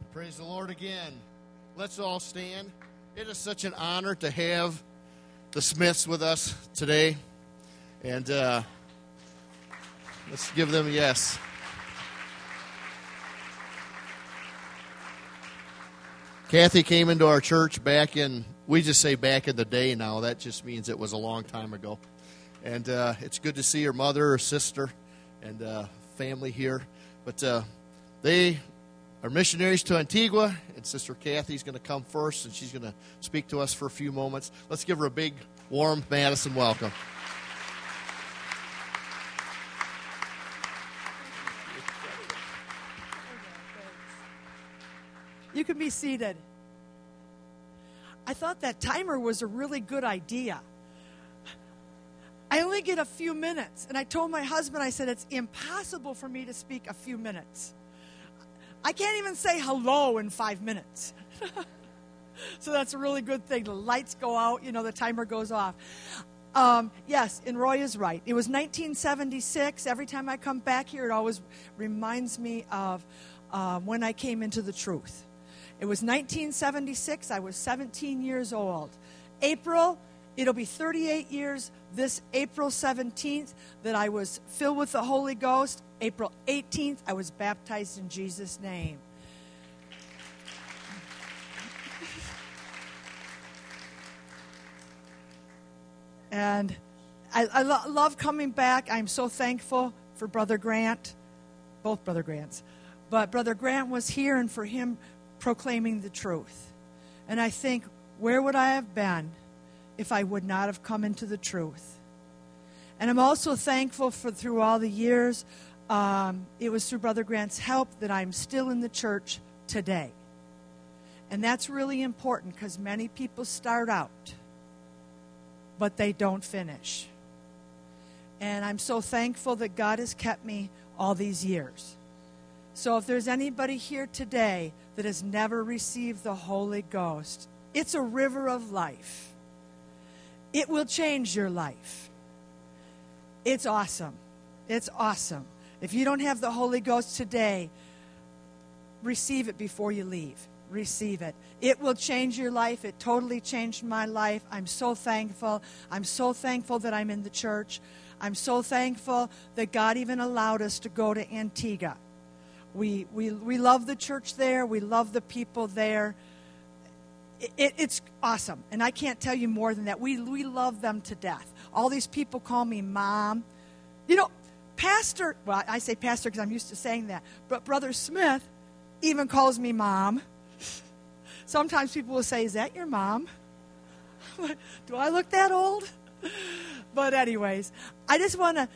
Praise the Lord again. Let's all stand. It is such an honor to have the Smiths with us today. And let's give them a yes. Kathy came into our church back in, we just say back in the day now. That just means it was a long time ago. And it's good to see her mother, her sister, and family here. But they are missionaries to Antigua, and Sister Kathy's going to come first, and she's going to speak to us for a few moments. Let's give her a big, warm Madison welcome. You can be seated. I thought that timer was a really good idea. I only get a few minutes, and I told my husband, I said, it's impossible for me to speak a few minutes. I can't even say hello in 5 minutes. So that's a really good thing. The lights go out, the timer goes off. Yes, and Roy is right. It was 1976. Every time I come back here, it always reminds me of when I came into the truth. It was 1976. I was 17 years old. April, it'll be 38 years this April 17th that I was filled with the Holy Ghost. April 18th, I was baptized in Jesus' name. And I love coming back. I'm so thankful for Brother Grant, both Brother Grants. But Brother Grant was here, and for him proclaiming the truth. And I think, where would I have been if I would not have come into the truth? And I'm also thankful for through all the years, it was through Brother Grant's help that I'm still in the church today. And that's really important because many people start out, but they don't finish. And I'm so thankful that God has kept me all these years. So if there's anybody here today that has never received the Holy Ghost, it's a river of life. It will change your life. It's awesome. It's awesome. If you don't have the Holy Ghost today, receive it before you leave. Receive it. It will change your life. It totally changed my life. I'm so thankful. I'm so thankful that I'm in the church. I'm so thankful that God even allowed us to go to Antigua. We love the church there. We love the people there. It's awesome. And I can't tell you more than that. We love them to death. All these people call me Mom. Pastor, well, I say Pastor because I'm used to saying that. But Brother Smith even calls me Mom. Sometimes people will say, is that your mom? Do I look that old? But anyways, I just want to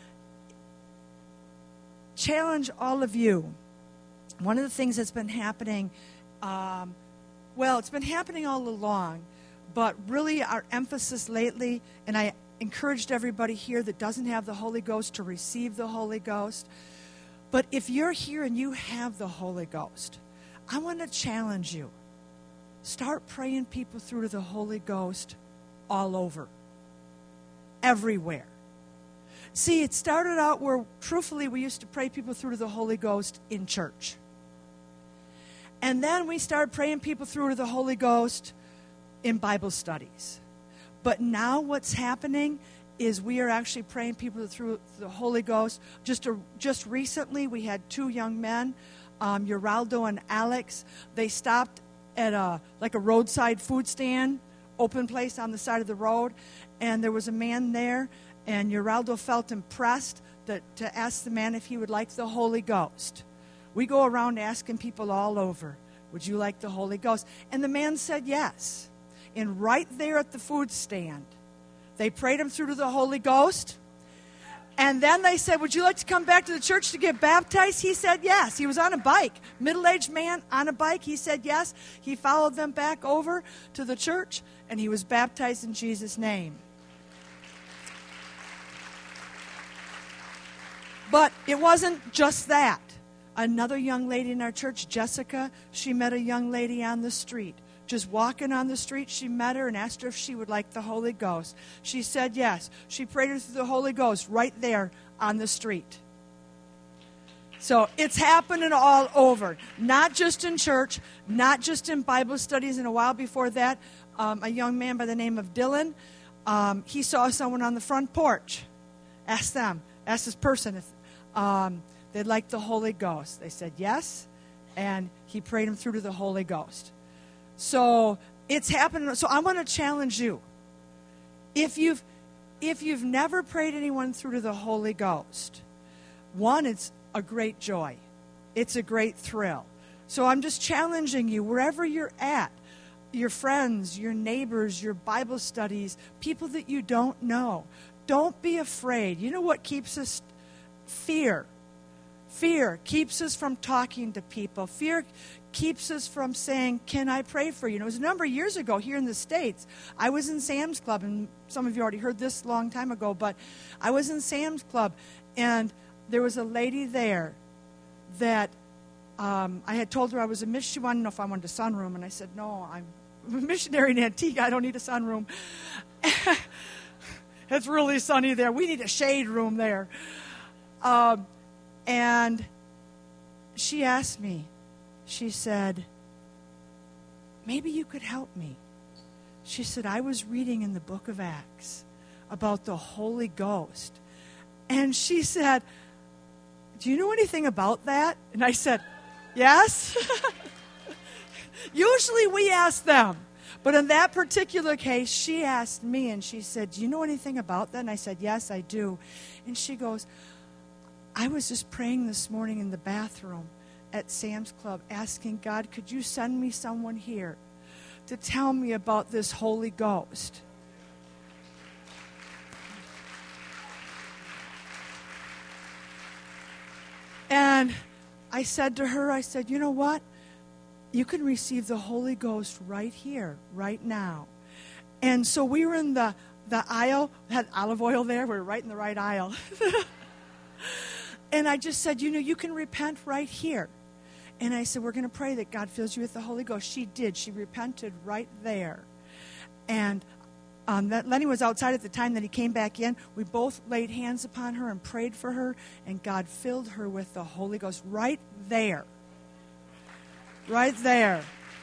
challenge all of you. One of the things that's been happening, it's been happening all along, but really our emphasis lately, and I encouraged everybody here that doesn't have the Holy Ghost to receive the Holy Ghost. But if you're here and you have the Holy Ghost, I want to challenge you. Start praying people through to the Holy Ghost all over. Everywhere. See, it started out where, truthfully, we used to pray people through to the Holy Ghost in church. And then we started praying people through to the Holy Ghost in Bible studies. But now what's happening is we are actually praying people through the Holy Ghost. Just recently, we had two young men, Geraldo and Alex. They stopped at a roadside food stand, open place on the side of the road, and there was a man there, and Geraldo felt impressed to ask the man if he would like the Holy Ghost. We go around asking people all over, would you like the Holy Ghost? And the man said yes. And right there at the food stand, they prayed him through to the Holy Ghost. And then they said, would you like to come back to the church to get baptized? He said yes. He was on a bike. Middle-aged man on a bike. He said yes. He followed them back over to the church, and he was baptized in Jesus' name. But it wasn't just that. Another young lady in our church, Jessica, she met a young lady on the street. Just walking on the street, she met her and asked her if she would like the Holy Ghost. She said yes. She prayed her through the Holy Ghost right there on the street. So it's happening all over, not just in church, not just in Bible studies. And a while before that, a young man by the name of Dylan, he saw someone on the front porch. Asked this person if they'd like the Holy Ghost. They said yes, and he prayed them through to the Holy Ghost. So it's happening. So I want to challenge you. If you've never prayed anyone through to the Holy Ghost, one, it's a great joy. It's a great thrill. So I'm just challenging you, wherever you're at, your friends, your neighbors, your Bible studies, people that you don't know, don't be afraid. You know what keeps us? Fear. Fear keeps us from talking to people. Fear keeps us from saying, can I pray for you? And it was a number of years ago here in the States. I was in Sam's Club, and some of you already heard this a long time ago, but I was in Sam's Club, and there was a lady there that I had told her I was a missionary. She wanted to know if I wanted a sunroom, and I said, no, I'm a missionary in Antigua. I don't need a sunroom. It's really sunny there. We need a shade room there. And she asked me, she said, maybe you could help me. She said, I was reading in the book of Acts about the Holy Ghost. And she said, do you know anything about that? And I said, yes. Usually we ask them. But in that particular case, she asked me, and she said, do you know anything about that? And I said, yes, I do. And she goes, I was just praying this morning in the bathroom at Sam's Club, asking God, could you send me someone here to tell me about this Holy Ghost? And I said to her, I said, you know what? You can receive the Holy Ghost right here, right now. And so we were in the aisle, had olive oil there, we were right in the right aisle. And I just said, you can repent right here. And I said, we're going to pray that God fills you with the Holy Ghost. She did. She repented right there. And Lenny was outside at the time that he came back in. We both laid hands upon her and prayed for her, and God filled her with the Holy Ghost right there. Right there.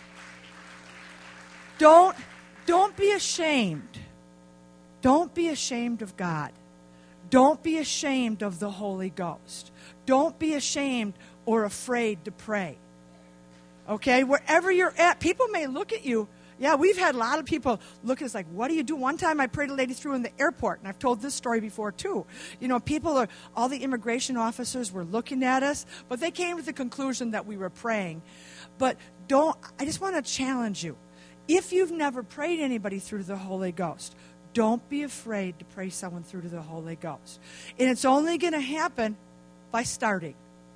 Don't be ashamed. Don't be ashamed of God. Don't be ashamed of the Holy Ghost. Don't be ashamed or afraid to pray. Okay? Wherever you're at, people may look at you. Yeah, we've had a lot of people look at us like, what do you do? One time I prayed a lady through in the airport, and I've told this story before too. All the immigration officers were looking at us, but they came to the conclusion that we were praying. But I just want to challenge you. If you've never prayed anybody through to the Holy Ghost, don't be afraid to pray someone through to the Holy Ghost. And it's only going to happen by starting.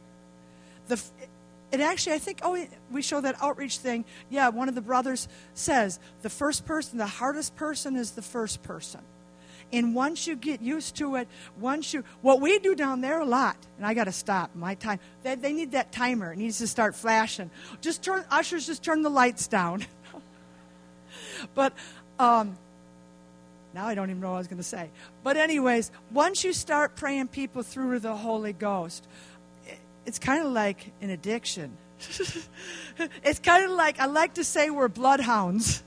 And actually, I think, we show that outreach thing. Yeah, one of the brothers says, the hardest person is the first person. And once you get used to it, what we do down there a lot, and I got to stop my time, they need that timer. It needs to start flashing. Ushers, just turn the lights down. But, now I don't even know what I was going to say. But anyways, once you start praying people through to the Holy Ghost, it's kind of like an addiction. It's kind of like, I like to say we're bloodhounds.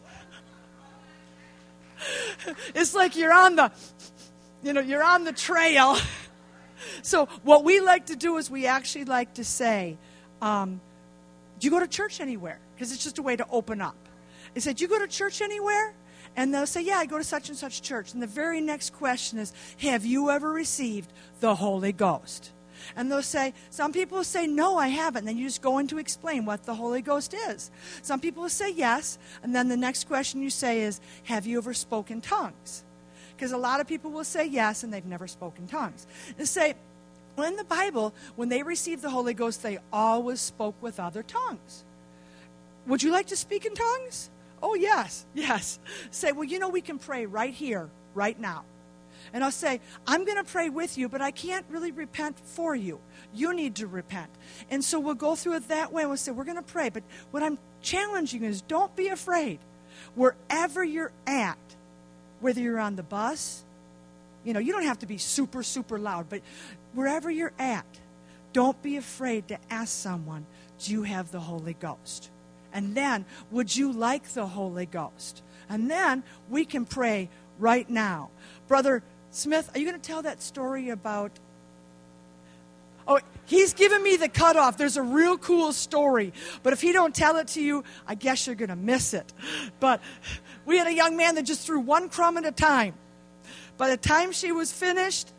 It's like you're on the trail. So what we like to do is we actually like to say, do you go to church anywhere? Because it's just a way to open up. They said, do you go to church anywhere? And they'll say, yeah, I go to such and such church. And the very next question is, have you ever received the Holy Ghost? And they'll say, some people will say, no, I haven't. And then you just go in to explain what the Holy Ghost is. Some people will say yes. And then the next question you say is, have you ever spoken tongues? Because a lot of people will say yes, and they've never spoken tongues. They say, well, in the Bible, when they received the Holy Ghost, they always spoke with other tongues. Would you like to speak in tongues? Oh, yes. Say, well, we can pray right here, right now. And I'll say, I'm going to pray with you, but I can't really repent for you. You need to repent. And so we'll go through it that way, and we'll say, we're going to pray. But what I'm challenging you is, don't be afraid. Wherever you're at, whether you're on the bus, you don't have to be super, super loud, but wherever you're at, don't be afraid to ask someone, do you have the Holy Ghost? And then, would you like the Holy Ghost? And then we can pray right now. Brother Smith, are you going to tell that story about... Oh, he's given me the cutoff. There's a real cool story. But if he don't tell it to you, I guess you're going to miss it. But we had a young man that just threw one crumb at a time. By the time she was finished,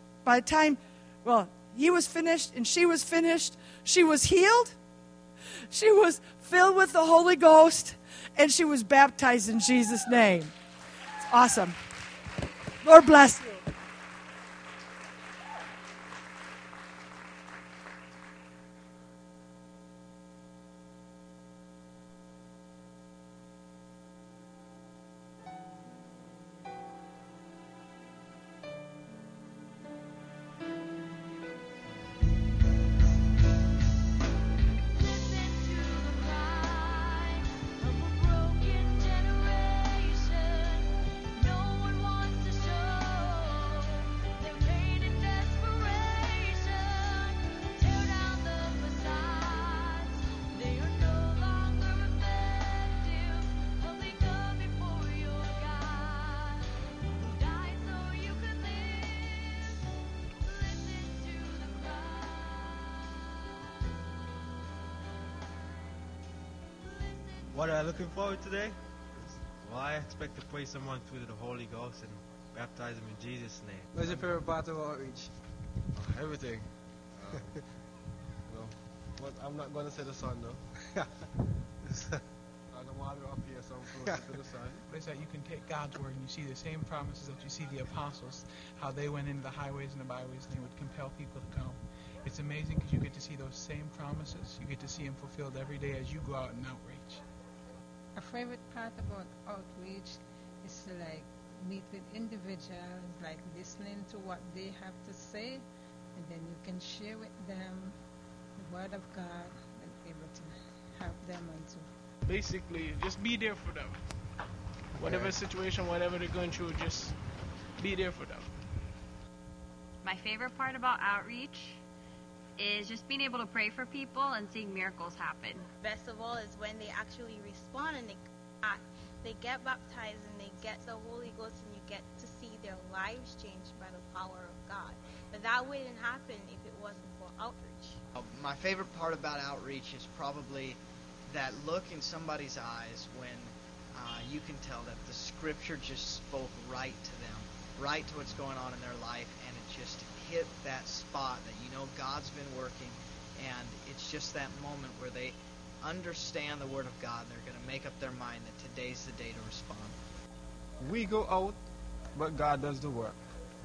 he was finished and she was finished, she was healed, she was filled with the Holy Ghost, and she was baptized in Jesus' name. It's awesome. Lord bless you. What am I looking forward today? Well, I expect to pray someone through the Holy Ghost and baptize them in Jesus' name. What's your favorite part of outreach? Everything. But I'm not going to say the sun, though. I'm going to up here, so I'm closer to the sun. It's that you can take God's word and you see the same promises that you see the apostles, how they went into the highways and the byways and they would compel people to come. It's amazing because you get to see those same promises. You get to see them fulfilled every day as you go out and outreach. A favorite part about outreach is to meet with individuals, listening to what they have to say, and then you can share with them the word of God and able to help them and to Basically, just be there for them. Whatever situation, whatever they're going through, just be there for them. My favorite part about outreach is just being able to pray for people and seeing miracles happen. Best of all is when they actually respond and they get baptized and they get the Holy Ghost and you get to see their lives changed by the power of God. But that wouldn't happen if it wasn't for outreach. My favorite part about outreach is probably that look in somebody's eyes when you can tell that the Scripture just spoke right to them, right to what's going on in their life, and it just hit that spot that God's been working, and it's just that moment where they understand the Word of God and they're going to make up their mind that today's the day to respond. We go out, but God does the work.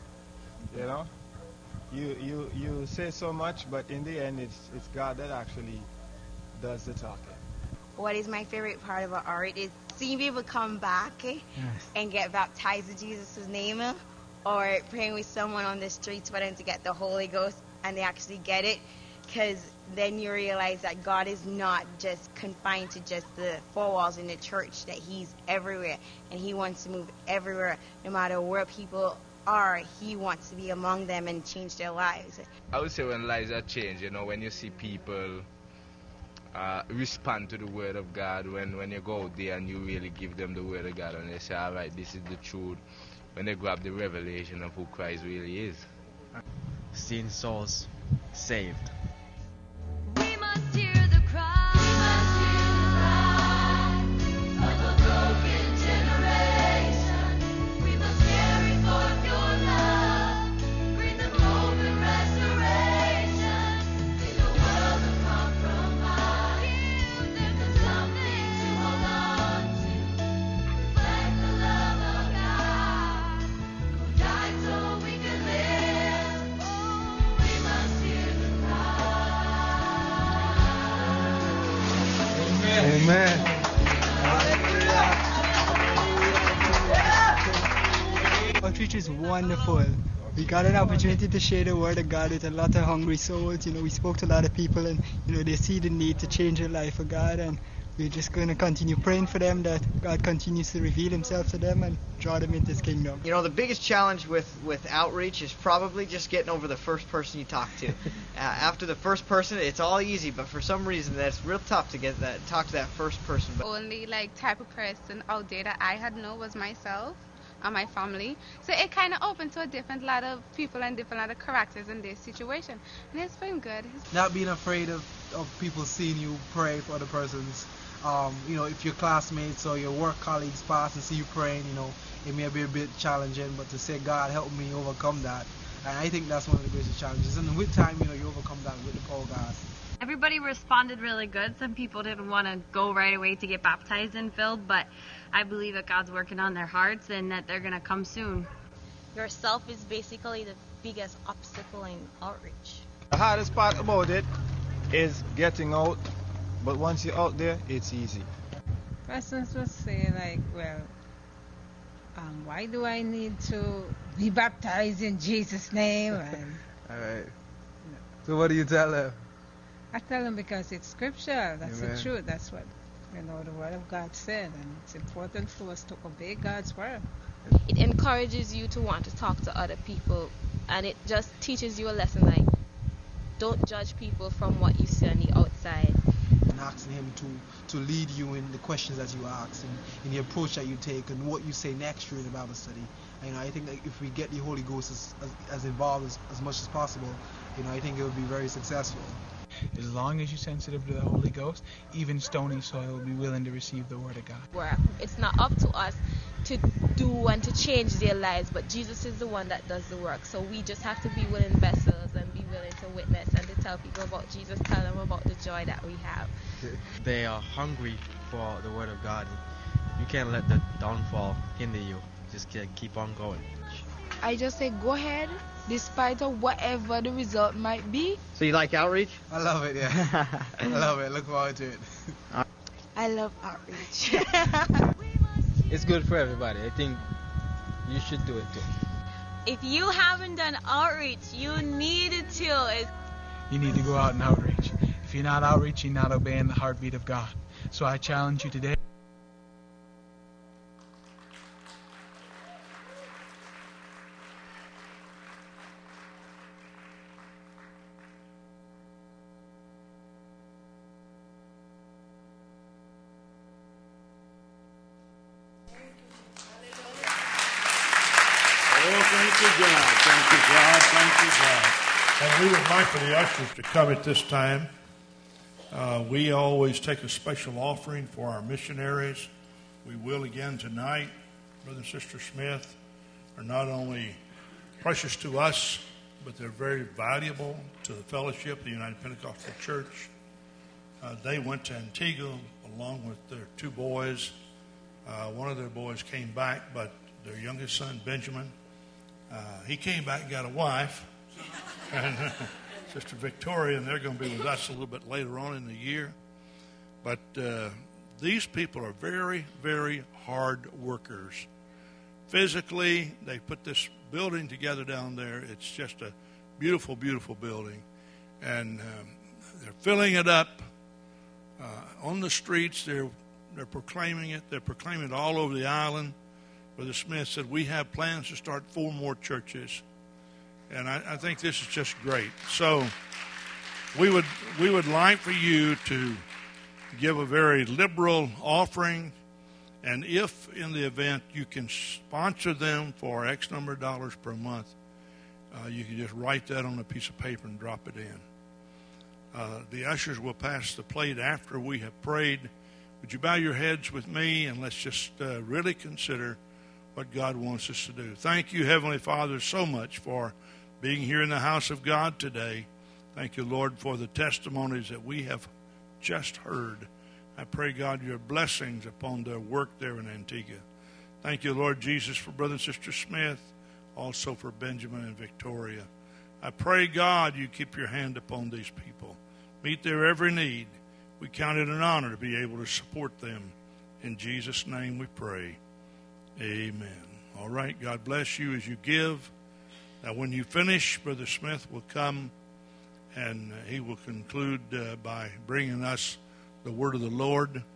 You say so much, but in the end it's God that actually does the talking. What is my favorite part about art is seeing people come back and get baptized in Jesus' name, or praying with someone on the streets for them to get the Holy Ghost and they actually get it, because then you realize that God is not just confined to just the four walls in the church, that He's everywhere and He wants to move everywhere. No matter where people are, He wants to be among them and change their lives. I would say when lives are changed, when you see people respond to the Word of God, when you go out there and you really give them the Word of God and they say, all right, this is the truth, when they grab the revelation of who Christ really is. Seeing souls saved. We must hear the cry of a broken generation. We must carry forth your love, bring them hope and restoration in a world of compromise. Give them something to hold on to, reflect the love of God, who died so we could live. Oh, we must hear the cry. Amen. Outreach is wonderful. We got an opportunity to share the Word of God with a lot of hungry souls. We spoke to a lot of people, and they see the need to change their life for God, and we're just going to continue praying for them that God continues to reveal himself to them and draw them into his kingdom. You know, the biggest challenge with outreach is probably just getting over the first person you talk to. After the first person, it's all easy, but for some reason, that's real tough to talk to that first person. But only like type of person out there that I had known was myself and my family. So it kind of opened to a different lot of people and different lot of characters in this situation. And it's been good. Not being afraid of people seeing you pray for other persons. You know, if your classmates or your work colleagues pass and see you praying, you know, it may be a bit challenging, but to say, God, help me overcome that. And I think that's one of the greatest challenges. And with time, you know, you overcome that with the power of God. Everybody responded really good. Some people didn't want to go right away to get baptized and filled, but I believe that God's working on their hearts and that they're going to come soon. Yourself is basically the biggest obstacle in outreach. The hardest part about it is getting out, but once you're out there, it's easy. Persons will say like, well, why do I need to be baptized in Jesus' name? And, all right. So what do you tell them? I tell them because it's scripture. That's Amen. the truth. That's what, you know, the word of God said. And it's important for us to obey God's word. It encourages you to want to talk to other people. And it just teaches you a lesson like, don't judge people from what you see on the outside. And asking him to lead you in the questions that you ask and in the approach that you take and what you say next during the Bible study. And, you know, I think that if we get the Holy Ghost as involved as much as possible, you know, I think it will be very successful. As long as you're sensitive to the Holy Ghost, even stony soil will be willing to receive the Word of God. Where it's not up to us to do and to change their lives, but Jesus is the one that does the work. So we just have to be willing vessels and be willing to witness and to tell people about Jesus, tell them about the joy that we have. They are hungry for the Word of God. You can't let the downfall hinder you. Just keep on going. I just say go ahead, despite of whatever the result might be. So you like outreach? I love it, yeah. I love it. Look forward to it. I love outreach. It's good for everybody. I think you should do it too. If you haven't done outreach, you need to. You need to go out and outreach. If you're not outreaching, you're not obeying the heartbeat of God. So I challenge you today. And we would like for the ushers to come at this time. We always take a special offering for our missionaries. We will again tonight. Brother and Sister Smith are not only precious to us, but they're very valuable to the fellowship of the United Pentecostal Church. They went to Antigua along with their two boys. One of their boys came back, but their youngest son, Benjamin, he came back and got a wife. And Sister Victoria, and they're going to be with us a little bit later on in the year. But these people are very, very hard workers. Physically, they put this building together down there. It's just a beautiful, beautiful building. And they're filling it up on the streets. They're proclaiming it. They're proclaiming it all over the island. Brother Smith said, we have plans to start 4 more churches. And I think this is just great. So we would like for you to give a very liberal offering. And if in the event you can sponsor them for X number of dollars per month, you can just write that on a piece of paper and drop it in. The ushers will pass the plate after we have prayed. Would you bow your heads with me and let's just really consider what God wants us to do. Thank you, Heavenly Father, so much for being here in the house of God today. Thank you, Lord, for the testimonies that we have just heard. I pray, God, your blessings upon their work there in Antigua. Thank you, Lord Jesus, for Brother and Sister Smith, also for Benjamin and Victoria. I pray, God, you keep your hand upon these people. Meet their every need. We count it an honor to be able to support them. In Jesus' name we pray. Amen. All right, God bless you as you give. Now, when you finish, Brother Smith will come and he will conclude by bringing us the word of the Lord.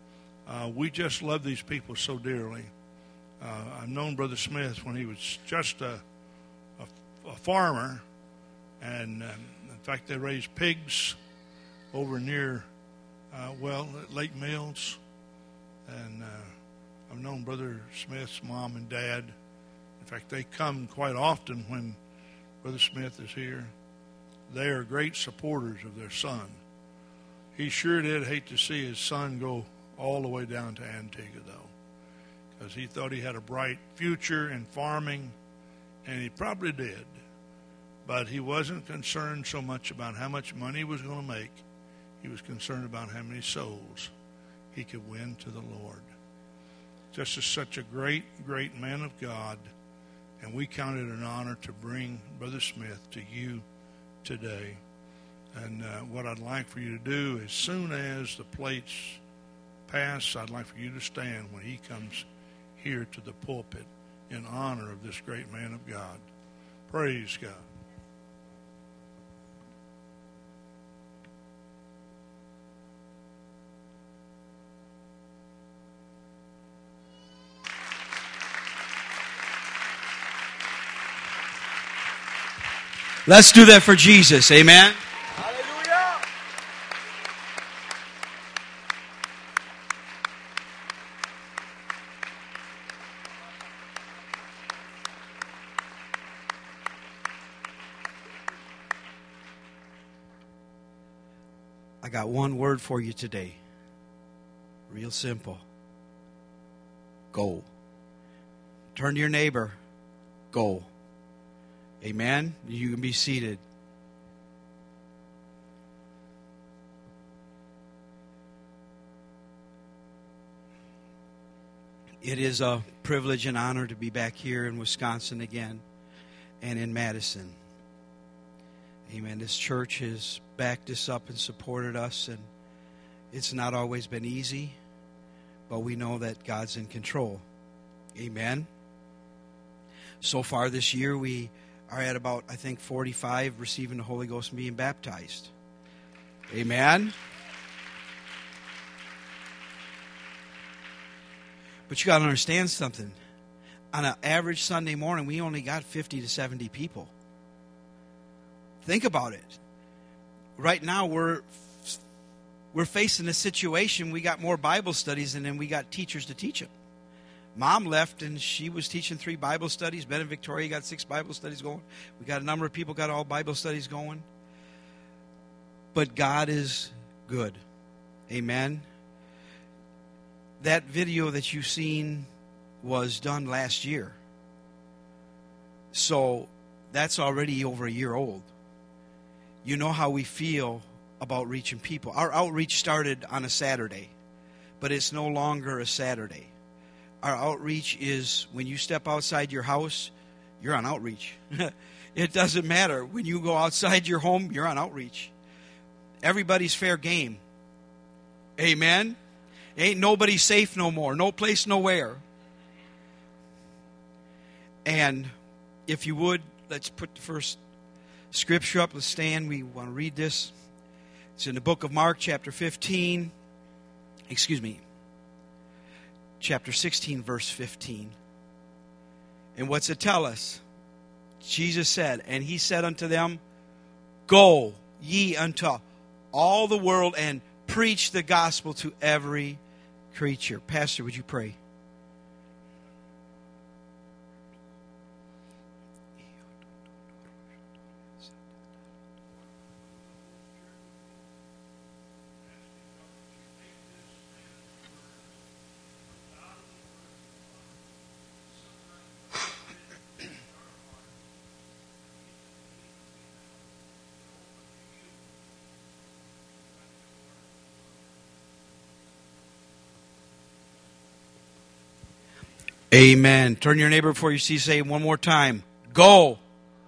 We just love these people so dearly. I've known Brother Smith when he was just a farmer, and in fact they raised pigs over near at Lake Mills, and I've known Brother Smith's mom and dad. In fact, they come quite often when Brother Smith is here. They are great supporters of their son. He sure did hate to see his son go all the way down to Antigua, though, because he thought he had a bright future in farming, and he probably did. But he wasn't concerned so much about how much money he was going to make. He was concerned about how many souls he could win to the Lord. Just as such a great, great man of God, and we count it an honor to bring Brother Smith to you today. And what I'd like for you to do, as soon as the plates pass, I'd like for you to stand when he comes here to the pulpit in honor of this great man of God. Praise God. Let's do that for Jesus. Amen. Hallelujah. I got one word for you today. Real simple. Go. Turn to your neighbor. Go. Amen. You can be seated. It is a privilege and honor to be back here in Wisconsin again and in Madison. Amen. This church has backed us up and supported us, and it's not always been easy, but we know that God's in control. Amen. So far this year, we are at about, 45 receiving the Holy Ghost and being baptized. Amen. But you got to understand something. On an average Sunday morning, we only got 50 to 70 people. Think about it. Right now, we're facing a situation. We got more Bible studies, and then we got teachers to teach them. Mom left, and she was teaching 3 Bible studies. Ben and Victoria got 6 Bible studies going. We got a number of people got all Bible studies going. But God is good. Amen. That video that you've seen was done last year. So that's already over a year old. You know how we feel about reaching people. Our outreach started on a Saturday, but it's no longer a Saturday. Our outreach is when you step outside your house, you're on outreach. It doesn't matter. When you go outside your home, you're on outreach. Everybody's fair game. Amen? Ain't nobody safe no more. No place, nowhere. And if you would, let's put the first scripture up. Let's stand. We want to read this. It's in the book of Mark, chapter 15. Chapter 16, verse 15. And what's it tell us? Jesus said, and he said unto them, Go ye unto all the world and preach the gospel to every creature. Pastor, would you pray? Amen. Turn your neighbor before you see, say one more time. Go.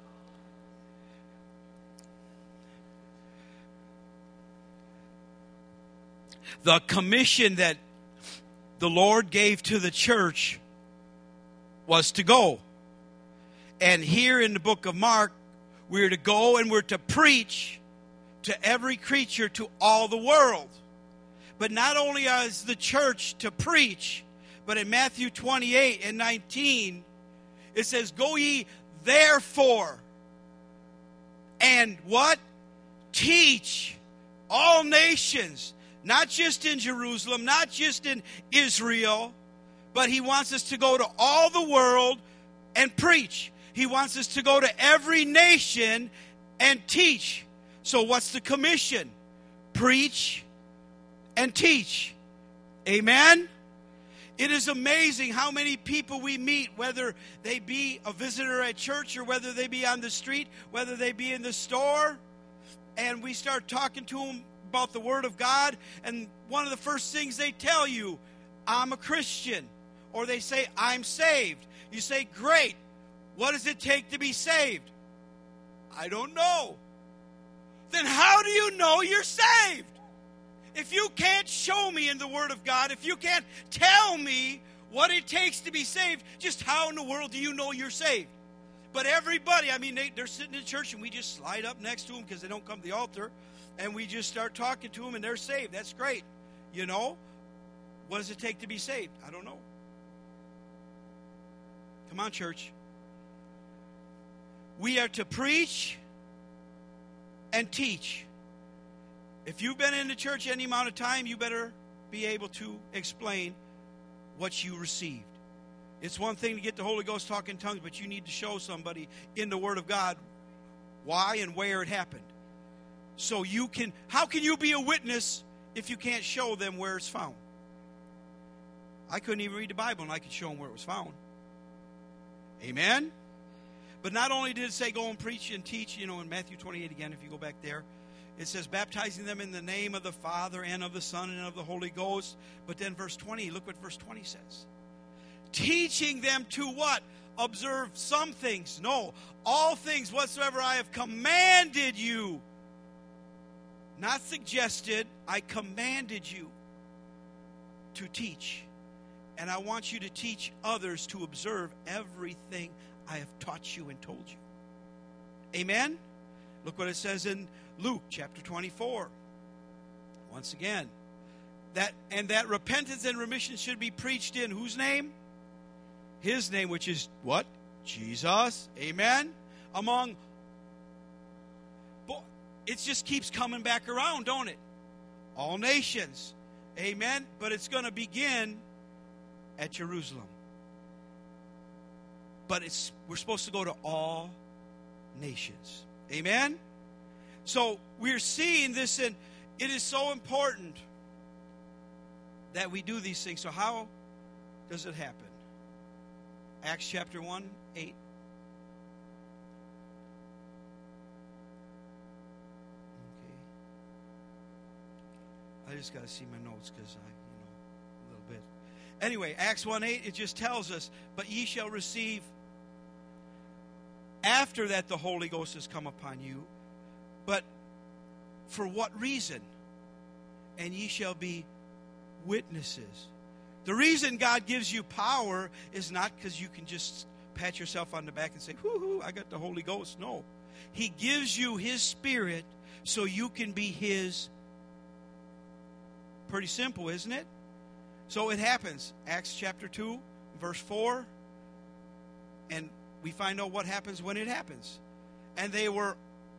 The commission that the Lord gave to the church was to go. And here in the book of Mark, we're to go and we're to preach to every creature, to all the world. But not only is the church to preach, but in Matthew 28 and 19, it says, go ye therefore and what? Teach all nations, not just in Jerusalem, not just in Israel, but he wants us to go to all the world and preach. He wants us to go to every nation and teach. So what's the commission? Preach and teach. Amen? It is amazing how many people we meet, whether they be a visitor at church or whether they be on the street, whether they be in the store, and we start talking to them about the Word of God, and one of the first things they tell you, I'm a Christian, or they say, I'm saved. You say, great. What does it take to be saved? I don't know. Then how do you know you're saved? If you can't show me in the Word of God, if you can't tell me what it takes to be saved, just how in the world do you know you're saved? But everybody, I mean, they're sitting in church and we just slide up next to them because they don't come to the altar, and we just start talking to them and they're saved. That's great. You know? What does it take to be saved? I don't know. Come on, church. We are to preach and teach. If you've been in the church any amount of time, you better be able to explain what you received. It's one thing to get the Holy Ghost talking in tongues, but you need to show somebody in the Word of God why and where it happened. So you can, how can you be a witness if you can't show them where it's found? I couldn't even read the Bible and I could show them where it was found. Amen? But not only did it say go and preach and teach, you know, in Matthew 28 again, if you go back there, it says baptizing them in the name of the Father and of the Son and of the Holy Ghost. But then verse 20, look what verse 20 says. Teaching them to what? Observe some things. No, all things whatsoever I have commanded you. Not suggested, I commanded you to teach. And I want you to teach others to observe everything I have taught you and told you. Amen? Look what it says in Luke chapter 24. Once again, that repentance and remission should be preached in whose name? His name, which is what? Jesus. Amen? Among, it just keeps coming back around, don't it? All nations. Amen? But it's going to begin at Jerusalem. But we're supposed to go to all nations. Amen? So we're seeing this, and it is so important that we do these things. So how does it happen? Acts chapter 1, 8. Okay. I just got to see my notes because a little bit. Anyway, Acts 1:8, it just tells us, but ye shall receive after that the Holy Ghost has come upon you. But for what reason? And ye shall be witnesses. The reason God gives you power is not because you can just pat yourself on the back and say, whoo, I got the Holy Ghost. No. He gives you His Spirit so you can be His. Pretty simple, isn't it? So it happens. Acts chapter 2, verse 4. And we find out what happens when it happens. And they were...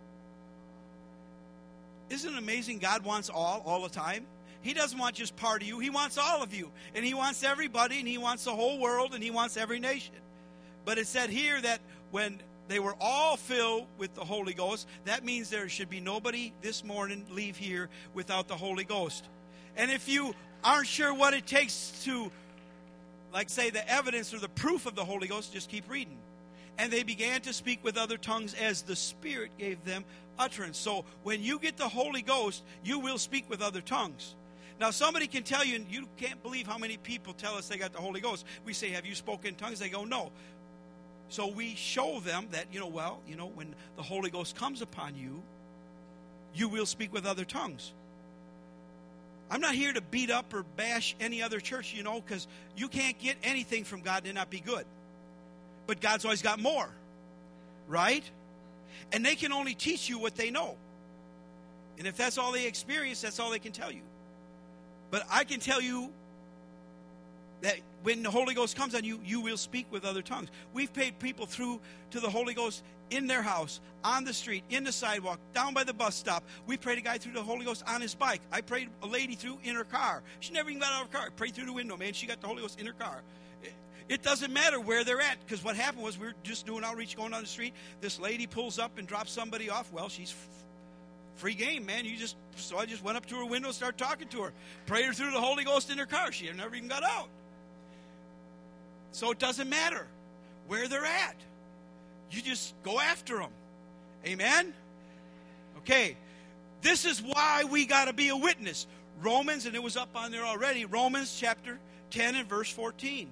Isn't it amazing God wants all the time? He doesn't want just part of you. He wants all of you. And He wants everybody, and He wants the whole world, and He wants every nation. But it said here that when they were all filled with the Holy Ghost, that means there should be nobody this morning leave here without the Holy Ghost. And if you aren't sure what it takes to, like say, the evidence or the proof of the Holy Ghost, just keep reading. And they began to speak with other tongues as the Spirit gave them utterance. So when you get the Holy Ghost, you will speak with other tongues. Now, somebody can tell you, and you can't believe how many people tell us they got the Holy Ghost. We say, have you spoken in tongues? They go, no. So we show them that, when the Holy Ghost comes upon you, you will speak with other tongues. I'm not here to beat up or bash any other church, because you can't get anything from God and not be good. But God's always got more, right? And they can only teach you what they know. And if that's all they experience, that's all they can tell you. But I can tell you that when the Holy Ghost comes on you, you will speak with other tongues. We've paid people through to the Holy Ghost in their house, on the street, in the sidewalk, down by the bus stop. We prayed a guy through the Holy Ghost on his bike. I prayed a lady through in her car. She never even got out of her car. I prayed through the window, man. She got the Holy Ghost in her car. It doesn't matter where they're at, because what happened was we were just doing outreach, going down the street. This lady pulls up and drops somebody off. Well, she's free game, man. So I just went up to her window and started talking to her. Prayed her through the Holy Ghost in her car. She never even got out. So it doesn't matter where they're at. You just go after them. Amen? Okay. This is why we got to be a witness. Romans, and it was up on there already, Romans chapter 10 and verse 14.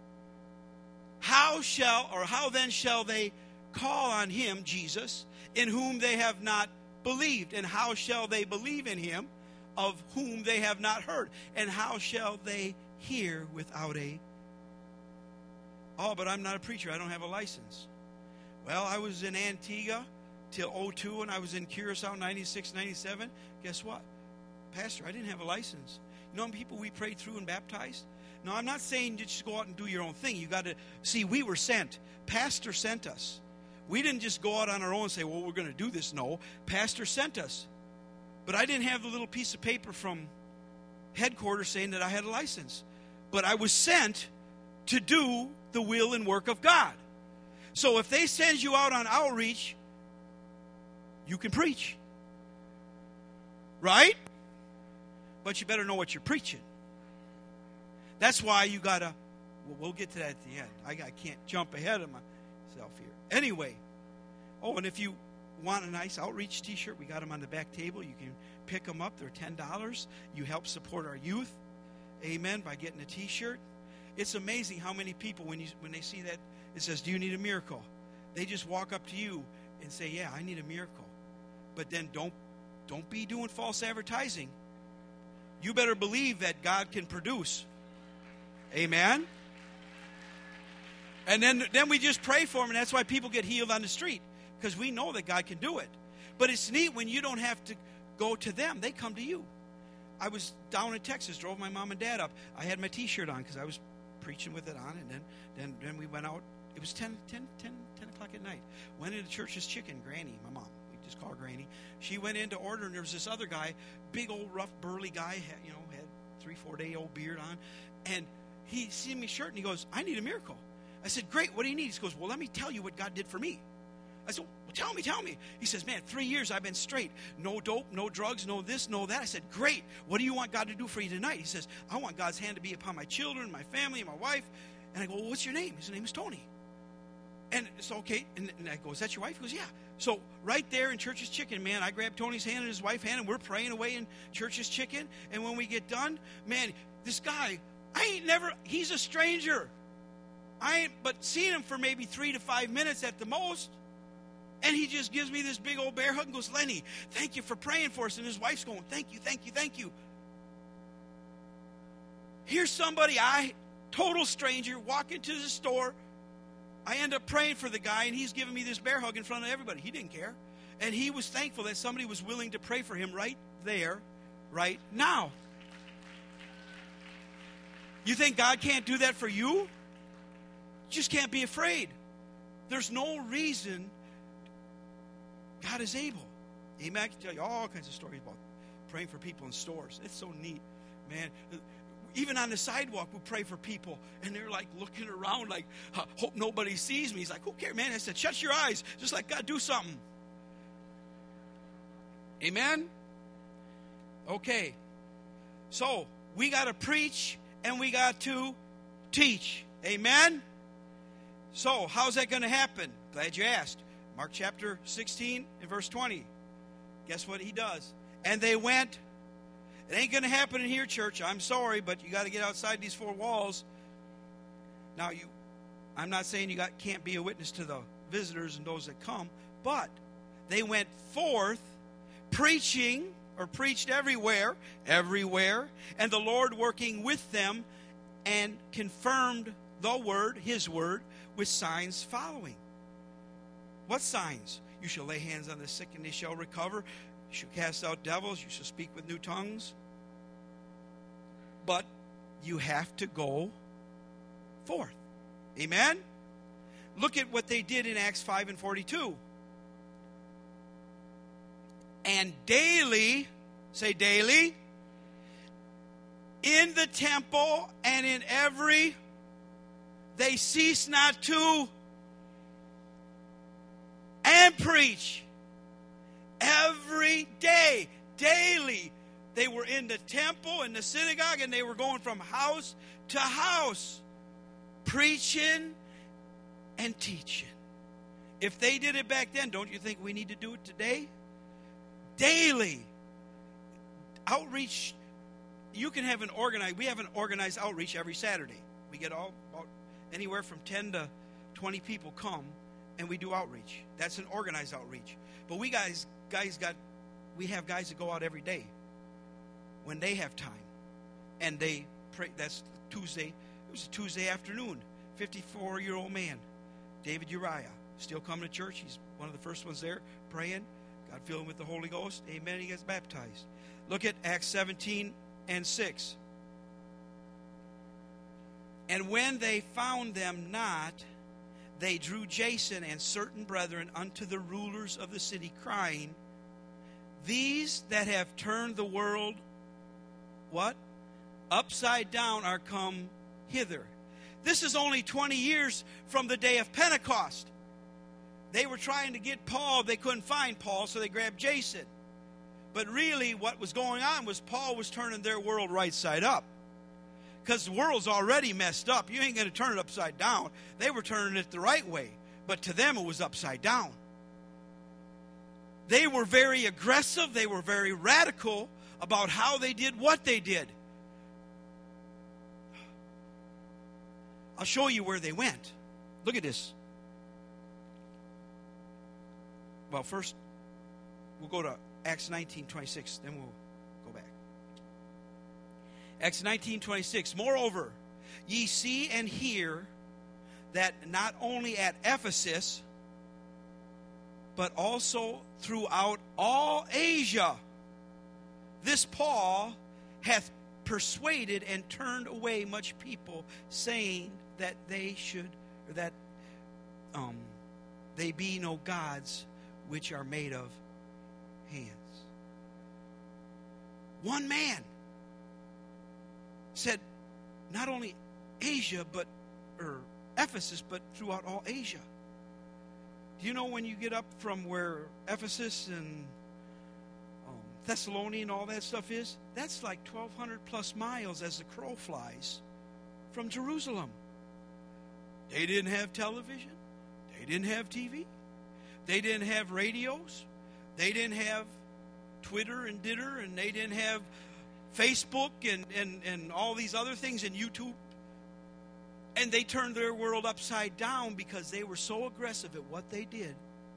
How then shall they call on him, Jesus, in whom they have not believed? And how shall they believe in him, of whom they have not heard? And how shall they hear without a... Oh, but I'm not a preacher. I don't have a license. Well, I was in Antigua till 2002, and I was in Curacao 96, 97. Guess what? Pastor, I didn't have a license. You know how many people we prayed through and baptized? No, I'm not saying just go out and do your own thing. You got to see, we were sent. Pastor sent us. We didn't just go out on our own and say, well, we're going to do this. No, Pastor sent us. But I didn't have the little piece of paper from headquarters saying that I had a license. But I was sent to do the will and work of God. So if they send you out on outreach, you can preach. Right? But you better know what you're preaching. That's why you got to, well, we'll get to that at the end. I can't jump ahead of myself here. Anyway, and if you want a nice outreach t-shirt, we got them on the back table. You can pick them up. They're $10. You help support our youth. Amen, by getting a t-shirt. It's amazing how many people, when they see that, it says, do you need a miracle? They just walk up to you and say, yeah, I need a miracle. But then don't be doing false advertising. You better believe that God can produce. Amen? And then we just pray for them, and that's why people get healed on the street, because we know that God can do it. But it's neat when you don't have to go to them. They come to you. I was down in Texas, drove my mom and dad up. I had my T-shirt on because I was preaching with it on, and then we went out. It was 10 o'clock at night. Went into Church's Chicken, Granny, my mom. We just call her Granny. She went in to order, and there was this other guy, big old rough burly guy, had 3-4 day old beard on, and he seen me shirt and he goes, I need a miracle. I said, great, what do you need? He goes, well, let me tell you what God did for me. I said, well, tell me. He says, man, 3 years I've been straight. No dope, no drugs, no this, no that. I said, great. What do you want God to do for you tonight? He says, I want God's hand to be upon my children, my family, and my wife. And I go, well, what's your name? His name is Tony. And it's okay. And I go, is that your wife? He goes, yeah. So right there in Church's Chicken, man, I grabbed Tony's hand and his wife's hand, and we're praying away in Church's Chicken. And when we get done, man, this guy, he's a stranger. But seen him for maybe 3 to 5 minutes at the most. And he just gives me this big old bear hug and goes, Lenny, thank you for praying for us. And his wife's going, thank you. Here's somebody, total stranger, walk into the store. I end up praying for the guy, and he's giving me this bear hug in front of everybody. He didn't care. And he was thankful that somebody was willing to pray for him right there, right now. You think God can't do that for you? You just can't be afraid. There's no reason. God is able. Amen. I can tell you all kinds of stories about praying for people in stores. It's so neat, man. Even on the sidewalk, we pray for people, and they're like looking around like, hope nobody sees me. He's like, who cares, man? I said, shut your eyes. Just let God do something. Amen? Okay. So, we got to preach, and we got to teach. Amen? So, how's that going to happen? Glad you asked. Mark chapter 16 and verse 20. Guess what he does? And they went. It ain't going to happen in here, church. I'm sorry, but you got to get outside these 4 walls. Now, I'm not saying you can't be a witness to the visitors and those that come, but they went forth preaching, or preached everywhere, and the Lord working with them, and confirmed the word, his word, with signs following. What signs? You shall lay hands on the sick and they shall recover. You shall cast out devils. You shall speak with new tongues. but you have to go forth. Amen? Look at what they did in Acts 5 and 42. And daily, say daily, in the temple and in every, they cease not to and preach. Every day, daily, they were in the temple, in the synagogue, and they were going from house to house, preaching and teaching. If they did it back then, don't you think we need to do it today? Daily. Outreach, you can have we have an organized outreach every Saturday. We get about anywhere from 10 to 20 people come, and we do outreach. That's an organized outreach. But we have guys that go out every day when they have time, and they pray. That's Tuesday. It was a Tuesday afternoon. 54-year-old man, David Uriah, still coming to church. He's one of the first ones there praying. God filled him with the Holy Ghost. Amen. He gets baptized. Look at Acts 17 and 6. And when they found them not, they drew Jason and certain brethren unto the rulers of the city, crying, these that have turned the world, what? Upside down are come hither. This is only 20 years from the day of Pentecost. They were trying to get Paul. They couldn't find Paul, so they grabbed Jason. But really what was going on was Paul was turning their world right side up. Because the world's already messed up. You ain't going to turn it upside down. They were turning it the right way. But to them it was upside down. They were very aggressive. They were very radical about how they did what they did. I'll show you where they went. Look at this. Well, first, we'll go to Acts 19:26. Then we'll go back. Acts 19:26. Moreover, ye see and hear that not only at Ephesus, but also throughout all Asia, this Paul hath persuaded and turned away much people, saying that they should, or that they be no gods which are made of hands. One man said, not only Asia, or Ephesus, but throughout all Asia. Do you know when you get up from where Ephesus and Thessaloniki and all that stuff is? That's like 1,200 plus miles as the crow flies from Jerusalem. They didn't have television. They didn't have TV. They didn't have radios. They didn't have Twitter and Ditter, and they didn't have Facebook and all these other things, and YouTube. And they turned their world upside down because they were so aggressive at what they did.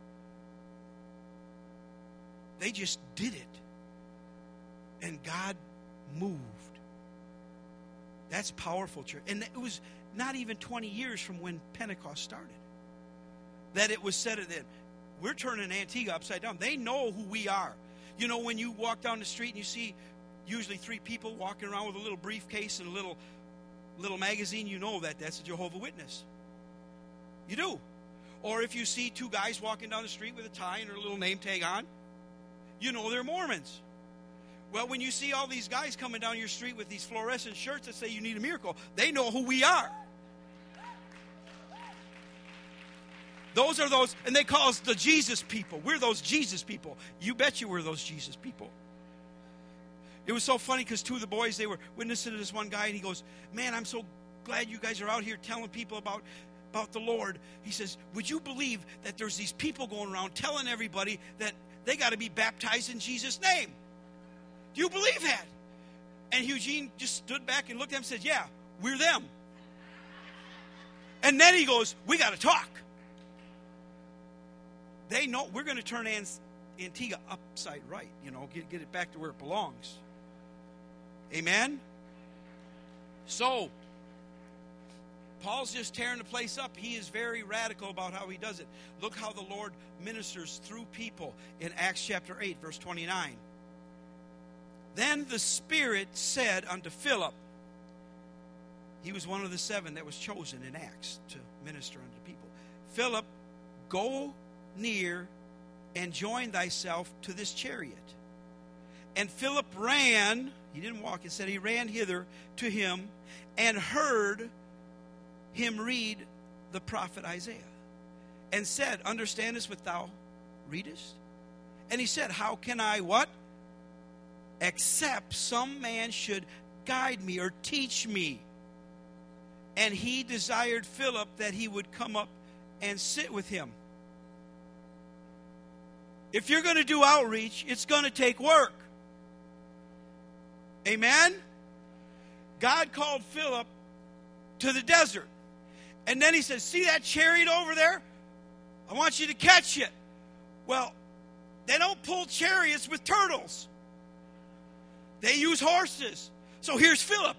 They just did it. And God moved. That's powerful, church. And it was not even 20 years from when Pentecost started that it was said that we're turning Antigua upside down. They know who we are. You know, when you walk down the street and you see usually 3 people walking around with a little briefcase and a little magazine, you know that's a Jehovah's Witness. You do. Or if you see 2 guys walking down the street with a tie and a little name tag on, you know they're Mormons. Well, when you see all these guys coming down your street with these fluorescent shirts that say you need a miracle, they know who we are. Those are those, and they call us the Jesus people. We're those Jesus people. You bet you we're those Jesus people. It was so funny because 2 of the boys, they were witnessing to this one guy, and he goes, man, I'm so glad you guys are out here telling people about the Lord. He says, would you believe that there's these people going around telling everybody that they got to be baptized in Jesus' name? Do you believe that? And Eugene just stood back and looked at him and said, yeah, we're them. And then he goes, we got to talk. They know we're going to turn Antigua upside right, get it back to where it belongs. Amen? So, Paul's just tearing the place up. He is very radical about how he does it. Look how the Lord ministers through people in Acts chapter 8, verse 29. Then the Spirit said unto Philip, He was one of the 7 that was chosen in Acts to minister unto people. Philip, go near and join thyself to this chariot. And Philip ran, he didn't walk, it said he ran hither to him and heard him read the prophet Isaiah. And said, understandest what thou readest? And he said, how can I what? Except some man should guide me or teach me. And he desired Philip that he would come up and sit with him. If you're going to do outreach, it's going to take work. Amen? God called Philip to the desert. And then he says, see that chariot over there? I want you to catch it. Well, they don't pull chariots with turtles. They use horses. So here's Philip.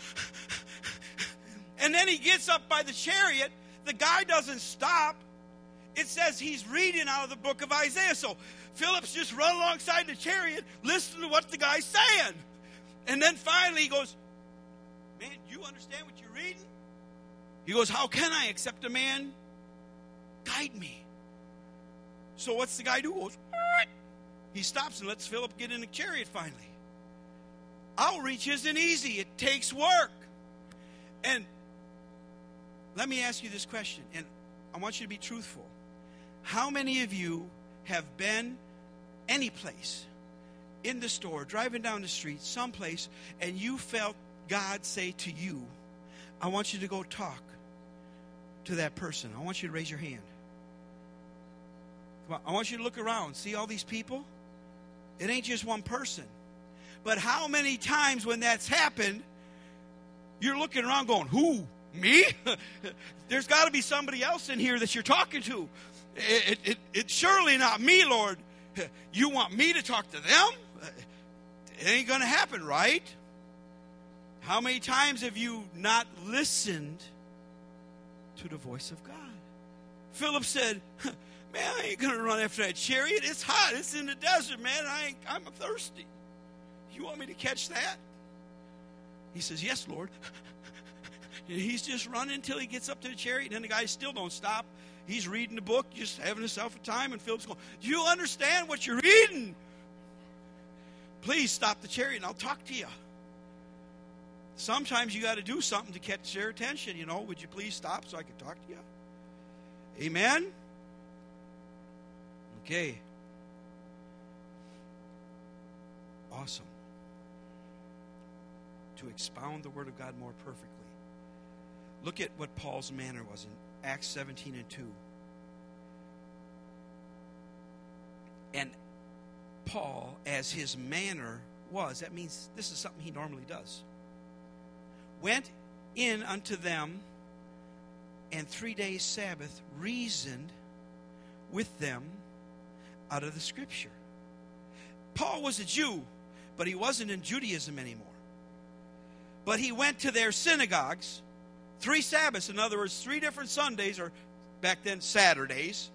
And then he gets up by the chariot. The guy doesn't stop. It says he's reading out of the book of Isaiah. So Philip's just run alongside the chariot, listening to what the guy's saying. And then finally he goes, man, you understand what you're reading? He goes, how can I except a man guide me? So what's the guy do? He goes, he stops and lets Philip get in the chariot finally. Outreach isn't easy. It takes work. And let me ask you this question, and I want you to be truthful. How many of you have been any place, in the store, driving down the street, someplace, and you felt God say to you, I want you to go talk to that person. I want you to raise your hand. Come on, I want you to look around. See all these people? It ain't just one person. But how many times when that's happened, you're looking around going, who? Me? There's got to be somebody else in here that you're talking to. It's surely not me, Lord. You want me to talk to them? It ain't going to happen, right? How many times have you not listened to the voice of God? Philip said, man, I ain't going to run after that chariot. It's hot. It's in the desert, man. I'm thirsty. You want me to catch that? He says, yes, Lord. And he's just running until he gets up to the chariot, and then the guy still don't stop. He's reading the book, just having himself a time, and Philip's going, do you understand what you're reading? Please stop the chariot, and I'll talk to you. Sometimes you got to do something to catch their attention, you know. Would you please stop so I can talk to you? Amen? Okay. Awesome. To expound the Word of God more perfectly. Look at what Paul's manner was in Acts 17 and 2. And Paul, as his manner was, that means this is something he normally does, went in unto them, and 3 days Sabbath reasoned with them out of the Scripture. Paul was a Jew, but he wasn't in Judaism anymore. But he went to their synagogues 3 Sabbaths, in other words, 3 different Sundays, or back then Saturdays.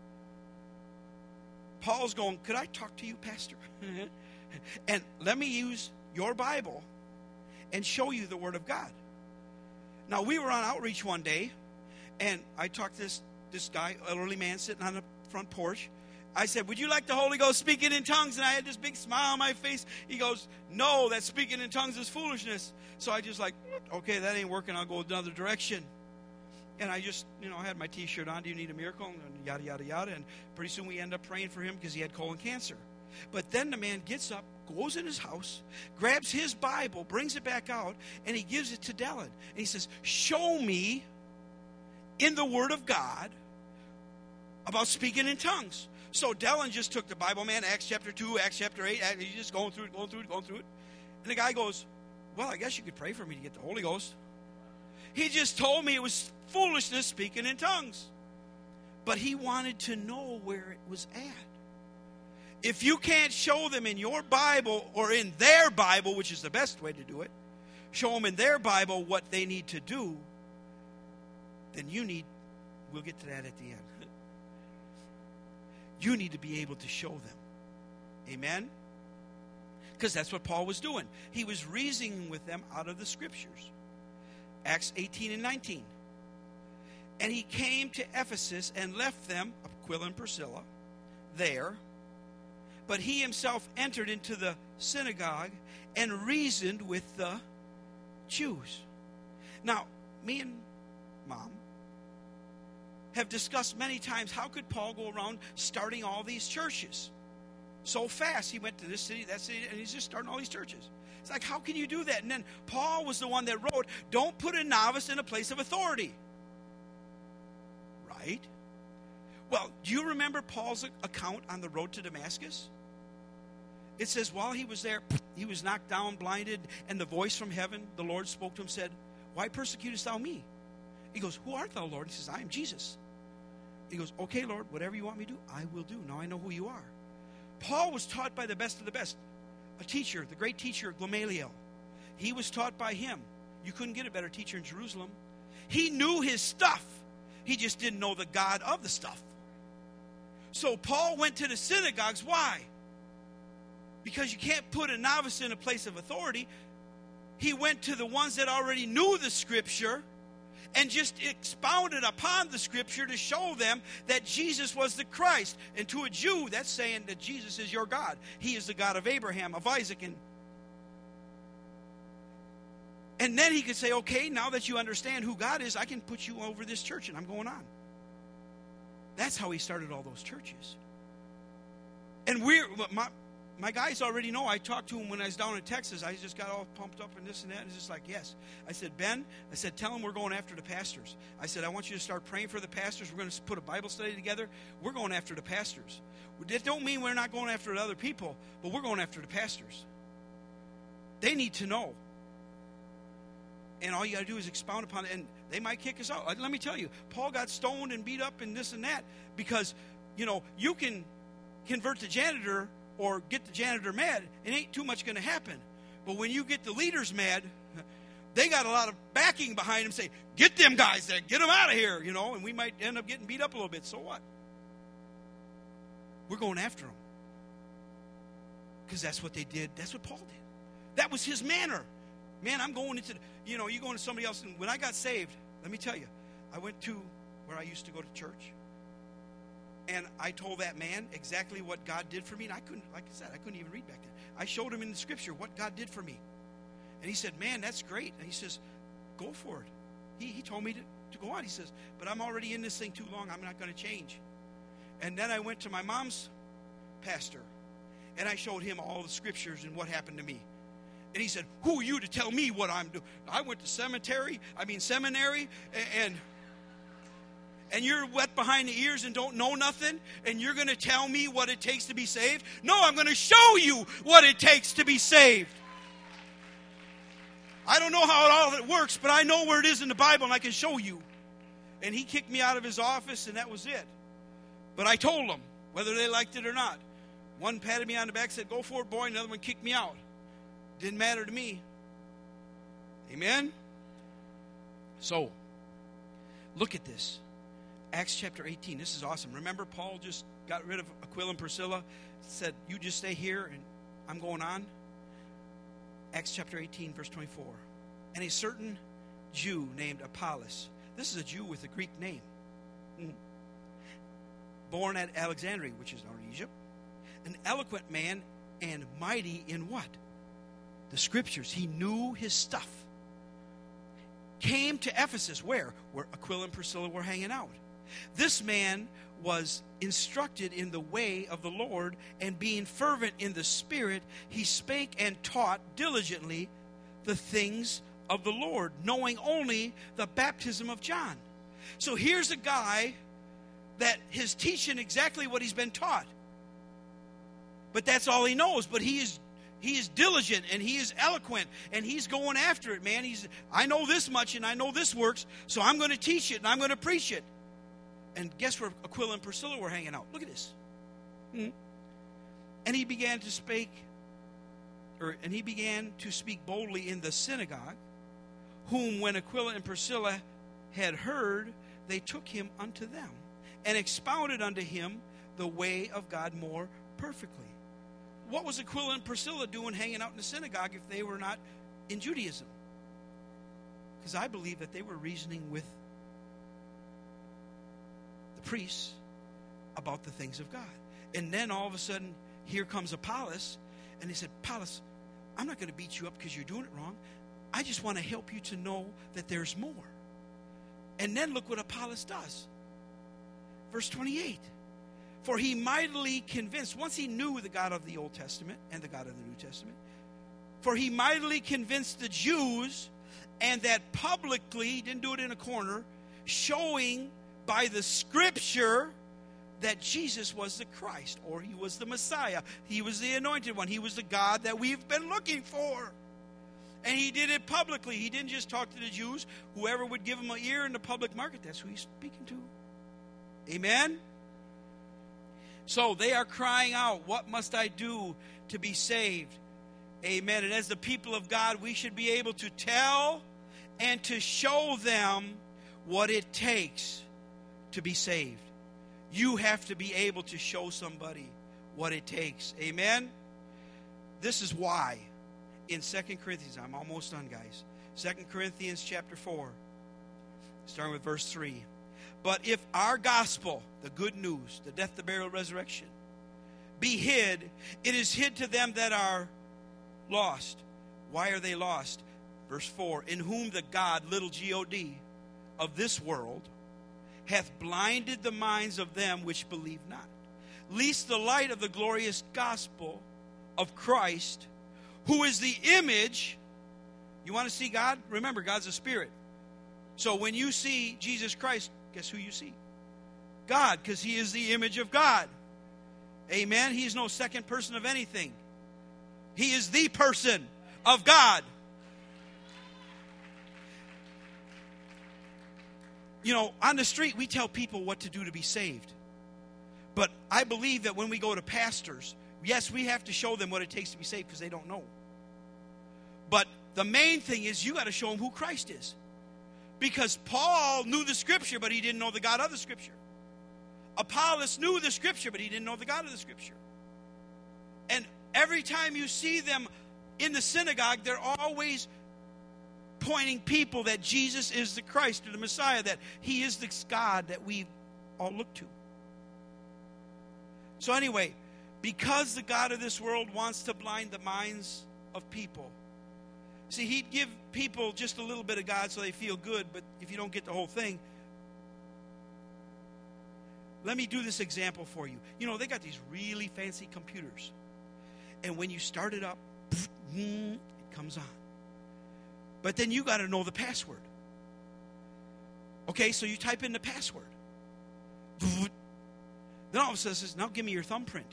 Paul's going, could I talk to you, Pastor? And let me use your Bible and show you the Word of God. Now, we were on outreach one day, and I talked to this guy, elderly man, sitting on the front porch. I said, would you like the Holy Ghost speaking in tongues? And I had this big smile on my face. He goes, no, that speaking in tongues is foolishness. So I just like, okay, that ain't working. I'll go another direction. And I just, I had my T-shirt on. Do you need a miracle? And yada, yada, yada. And pretty soon we end up praying for him because he had colon cancer. But then the man gets up, goes in his house, grabs his Bible, brings it back out, and he gives it to Dylan. And he says, show me in the Word of God about speaking in tongues. So Dylan just took the Bible, man, Acts chapter 2, Acts chapter 8, he's just going through it. And the guy goes, well, I guess you could pray for me to get the Holy Ghost. He just told me it was foolishness speaking in tongues. But he wanted to know where it was at. If you can't show them in your Bible or in their Bible, which is the best way to do it, show them in their Bible what they need to do, then we'll get to that at the end. You need to be able to show them. Amen? Because that's what Paul was doing. He was reasoning with them out of the Scriptures. Acts 18 and 19. And he came to Ephesus and left them, Aquila and Priscilla, there. But he himself entered into the synagogue and reasoned with the Jews. Now, me and Mom have discussed many times, how could Paul go around starting all these churches so fast? He went to this city, that city, and he's just starting all these churches. It's like, how can you do that? And then Paul was the one that wrote, don't put a novice in a place of authority. Right? Well, do you remember Paul's account on the road to Damascus? It says, while he was there, he was knocked down, blinded, and the voice from heaven, the Lord spoke to him, said, why persecutest thou me? He goes, who art thou, Lord? He says, I am Jesus. He goes, okay, Lord, whatever you want me to do, I will do. Now I know who you are. Paul was taught by the best of the best. A teacher, the great teacher, Gamaliel. He was taught by him. You couldn't get a better teacher in Jerusalem. He knew his stuff. He just didn't know the God of the stuff. So Paul went to the synagogues. Why? Because you can't put a novice in a place of authority. He went to the ones that already knew the Scripture and just expounded upon the Scripture to show them that Jesus was the Christ. And to a Jew, that's saying that Jesus is your God. He is the God of Abraham, of Isaac, and then he could say, okay, now that you understand who God is, I can put you over this church, and I'm going on. That's how he started all those churches. And my guys already know. I talked to him when I was down in Texas. I just got all pumped up and this and that. And it's just like, yes. I said, Ben, I said, tell him we're going after the pastors. I said, I want you to start praying for the pastors. We're going to put a Bible study together. We're going after the pastors. That don't mean we're not going after other people, but we're going after the pastors. They need to know. And all you got to do is expound upon it. And they might kick us out. Let me tell you, Paul got stoned and beat up and this and that because, you can convert the janitor or get the janitor mad. It ain't too much going to happen. But when you get the leaders mad, they got a lot of backing behind them. Say, get them guys there. Get them out of here, and we might end up getting beat up a little bit. So what? We're going after them. Because that's what they did. That's what Paul did. That was his manner. Man, I'm going into, you go into somebody else. And when I got saved, let me tell you, I went to where I used to go to church. And I told that man exactly what God did for me. And I couldn't, like I said, I couldn't even read back then. I showed him in the Scripture what God did for me. And he said, man, that's great. And he says, go for it. He told me to go on. He says, but I'm already in this thing too long. I'm not going to change. And then I went to my mom's pastor. And I showed him all the Scriptures and what happened to me. And he said, who are you to tell me what I'm doing? I went to seminary, and you're wet behind the ears and don't know nothing, and you're going to tell me what it takes to be saved? No, I'm going to show you what it takes to be saved. I don't know how all of it works, but I know where it is in the Bible, and I can show you. And he kicked me out of his office, and that was it. But I told them, whether they liked it or not. One patted me on the back, said, go for it, boy. Another one kicked me out. Didn't matter to me. Amen? So, look at this. Acts chapter 18. This is awesome. Remember, Paul just got rid of Aquila and Priscilla, said, you just stay here, and I'm going on. Acts chapter 18, verse 24. And a certain Jew named Apollos. This is a Jew with a Greek name. Born at Alexandria, which is now in Egypt. An eloquent man and mighty in what? The Scriptures. He knew his stuff. Came to Ephesus. Where? Where Aquila and Priscilla were hanging out. This man was instructed in the way of the Lord, and being fervent in the Spirit, he spake and taught diligently the things of the Lord, knowing only the baptism of John. So here's a guy that is teaching exactly what he's been taught. But that's all he knows. But he is diligent, and he is eloquent, and he's going after it, man. I know this much, and I know this works, so I'm going to teach it, and I'm going to preach it. And guess where Aquila and Priscilla were hanging out? Look at this. And he began to speak boldly in the synagogue, whom when Aquila and Priscilla had heard, they took him unto them, and expounded unto him the way of God more perfectly. What was Aquila and Priscilla doing hanging out in the synagogue if they were not in Judaism? Because I believe that they were reasoning with the priests about the things of God. And then all of a sudden, here comes Apollos, and he said, Apollos, I'm not going to beat you up because you're doing it wrong. I just want to help you to know that there's more. And then look what Apollos does. Verse 28. For he mightily convinced, once he knew the God of the Old Testament and the God of the New Testament, for he mightily convinced the Jews, and that publicly, he didn't do it in a corner, showing by the Scripture that Jesus was the Christ, or he was the Messiah. He was the anointed one. He was the God that we've been looking for. And he did it publicly. He didn't just talk to the Jews. Whoever would give him an ear in the public market, that's who he's speaking to. Amen? So they are crying out, what must I do to be saved? Amen. And as the people of God, we should be able to tell and to show them what it takes to be saved. You have to be able to show somebody what it takes. Amen? This is why in 2 Corinthians, I'm almost done, guys. 2 Corinthians chapter 4, starting with verse 3. But if our gospel, the good news, the death, the burial, resurrection, be hid, it is hid to them that are lost. Why are they lost? Verse 4, in whom the God, little G-O-D, of this world, hath blinded the minds of them which believe not, lest the light of the glorious gospel of Christ, who is the image. You want to see God? Remember, God's a spirit. So when you see Jesus Christ, guess who you see? God, because he is the image of God. Amen? He is no second person of anything. He is the person of God. You know, on the street, we tell people what to do to be saved. But I believe that when we go to pastors, yes, we have to show them what it takes to be saved because they don't know. But the main thing is you got to show them who Christ is. Because Paul knew the Scripture, but he didn't know the God of the Scripture. Apollos knew the Scripture, but he didn't know the God of the Scripture. And every time you see them in the synagogue, they're always pointing people that Jesus is the Christ or the Messiah, that he is the God that we all look to. So anyway, because the God of this world wants to blind the minds of people. See, he'd give people just a little bit of God so they feel good, but if you don't get the whole thing, let me do this example for you. You know, they got these really fancy computers. And when you start it up, it comes on. But then you got to know the password. Okay, so you type in the password. Then all of a sudden it says, now give me your thumbprint.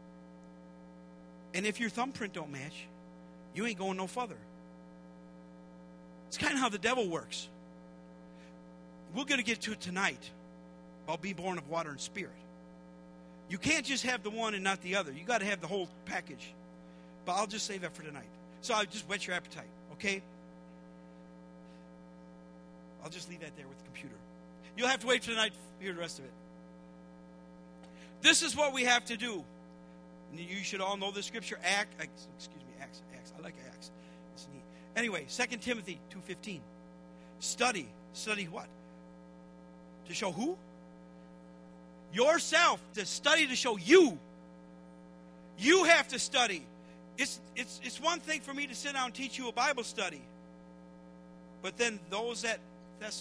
And if your thumbprint don't match, you ain't going no further. It's kind of how the devil works. We're going to get to it tonight about being born of water and spirit. You can't just have the one and not the other. You got to have the whole package. But I'll just save that for tonight. So I'll just whet your appetite, okay? I'll just leave that there with the computer. You'll have to wait for tonight to hear the rest of it. This is what we have to do. You should all know the scripture. Acts. I like Acts. It's neat. Anyway, 2 Timothy 2:15. Study. Study what? To show who? Yourself. To study to show you. You have to study. It's one thing for me to sit down and teach you a Bible study. But then those at Berea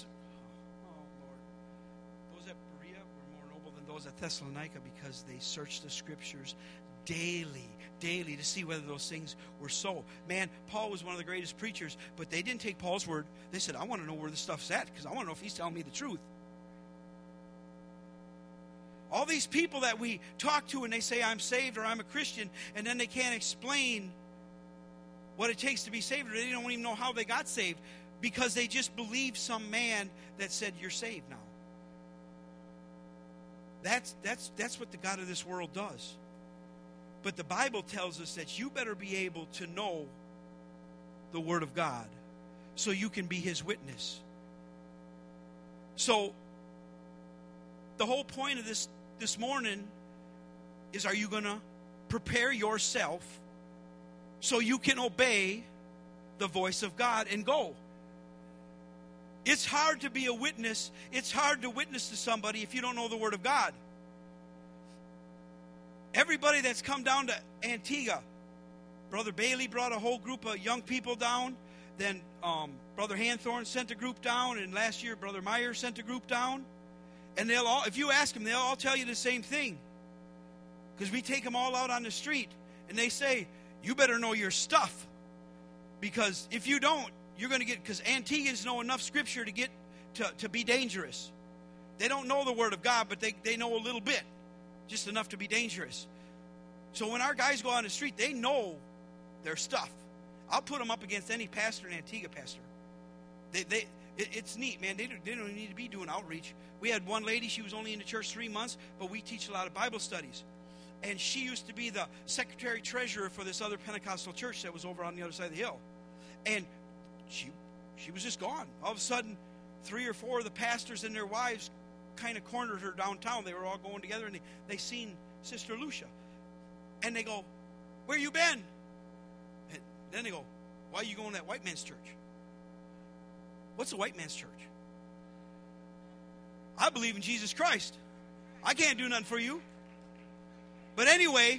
were more noble than those at Thessalonica because they searched the scriptures daily to see whether those things were so. Man, Paul was one of the greatest preachers, but they didn't take Paul's word. They said, I want to know where the stuff's at because I want to know if he's telling me the truth. All these people that we talk to and they say, I'm saved or I'm a Christian, and then they can't explain what it takes to be saved, or they don't even know how they got saved because they just believe some man that said, you're saved now. That's what the God of this world does. But the Bible tells us that you better be able to know the Word of God so you can be His witness. So the whole point of this morning is, are you going to prepare yourself so you can obey the voice of God and go? It's hard to be a witness. It's hard to witness to somebody if you don't know the Word of God. Everybody that's come down to Antigua, Brother Bailey brought a whole group of young people down. Then Brother Hanthorne sent a group down. And last year, Brother Meyer sent a group down. And they'll all, if you ask them, they'll all tell you the same thing. Because we take them all out on the street. And they say, you better know your stuff. Because if you don't, you're going to get, because Antiguans know enough Scripture to get to be dangerous. They don't know the Word of God, but they know a little bit. Just enough to be dangerous. So when our guys go on the street, they know their stuff. I'll put them up against any pastor in Antigua, pastor. It's neat, man. They don't need to be doing outreach. We had one lady, she was only in the church 3 months, but we teach a lot of Bible studies. And she used to be the secretary treasurer for this other Pentecostal church that was over on the other side of the hill. And she was just gone. All of a sudden, 3 or 4 of the pastors and their wives kind of cornered her downtown. They were all going together, and they seen Sister Lucia. And they go, where you been? And then they go, why are you going to that white man's church? What's a white man's church? I believe in Jesus Christ. I can't do nothing for you. But anyway,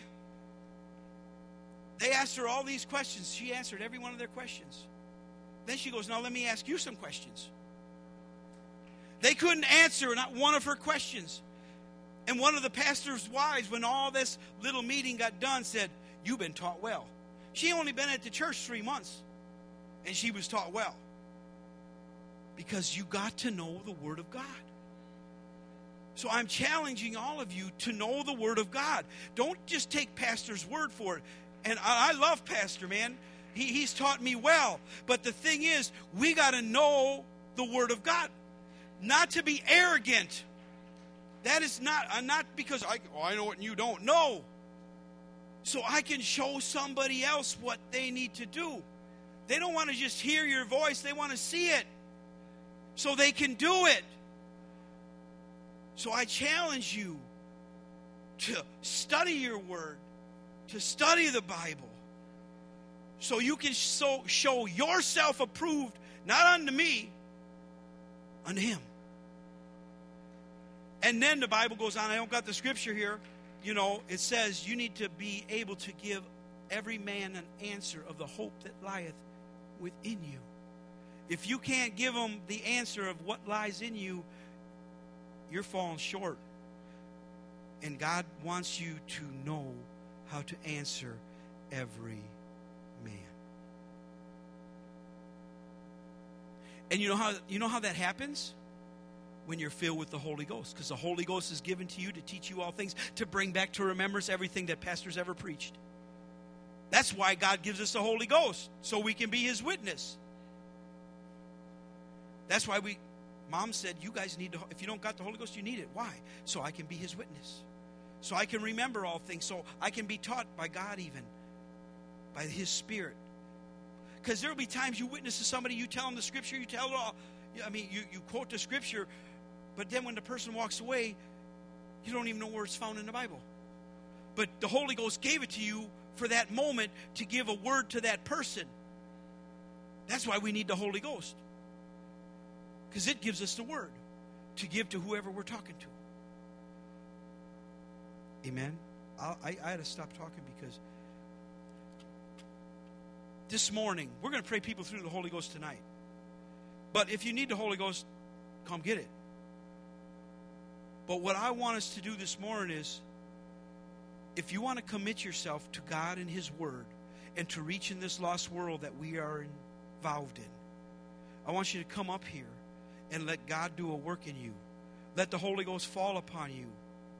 they asked her all these questions. She answered every one of their questions. Then she goes, now let me ask you some questions. They couldn't answer not one of her questions. And one of the pastor's wives, when all this little meeting got done, said, you've been taught well. She only been at the church 3 months, and she was taught well. Because you got to know the Word of God. So I'm challenging all of you to know the Word of God. Don't just take pastor's word for it. And I love pastor, man. He's taught me well. But the thing is, we got to know the Word of God. Not to be arrogant. That is not because I know it and you don't. No. So I can show somebody else what they need to do. They don't want to just hear your voice. They want to see it. So they can do it. So I challenge you to study your Word. To study the Bible. So you can show yourself approved, not unto me, unto Him. And then the Bible goes on. I don't got the scripture here. You know, it says you need to be able to give every man an answer of the hope that lieth within you. If you can't give them the answer of what lies in you, you're falling short. And God wants you to know how to answer every man. And you know how that happens? When you're filled with the Holy Ghost. Because the Holy Ghost is given to you to teach you all things, to bring back to remembrance everything that pastors ever preached. That's why God gives us the Holy Ghost, so we can be His witness. That's why Mom said, you guys need to, if you don't got the Holy Ghost, you need it. Why? So I can be His witness. So I can remember all things. So I can be taught by God even. By His Spirit. Because there will be times you witness to somebody, you tell them the scripture, you tell it all. I mean, you quote the scripture, but then when the person walks away, you don't even know where it's found in the Bible. But the Holy Ghost gave it to you for that moment to give a word to that person. That's why we need the Holy Ghost. Because it gives us the word to give to whoever we're talking to. Amen? I had to stop talking because this morning, we're going to pray people through the Holy Ghost tonight. But if you need the Holy Ghost, come get it. But what I want us to do this morning is, if you want to commit yourself to God and His Word and to reach in this lost world that we are involved in, I want you to come up here and let God do a work in you. Let the Holy Ghost fall upon you.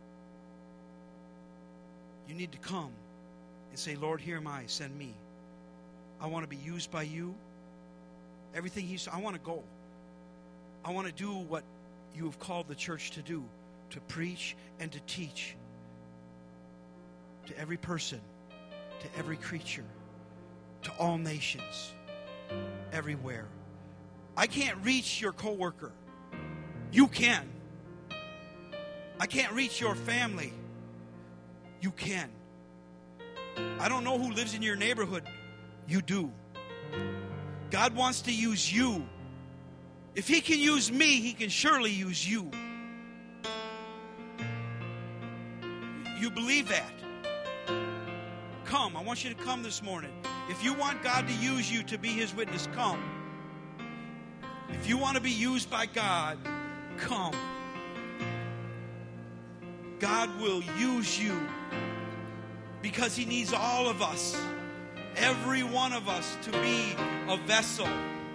You need to come and say, Lord, here am I, send me. I want to be used by you. Everything I want to go. I want to do what you have called the church to do, to preach and to teach to every person, to every creature, to all nations, everywhere. I can't reach your coworker. You can. I can't reach your family. You can. I don't know who lives in your neighborhood. You do. God wants to use you. If he can use me, he can surely use you. You believe that? Come. I want you to come this morning. If you want God to use you to be his witness, come. If you want to be used by God, come. God will use you because he needs all of us, every one of us, to be a vessel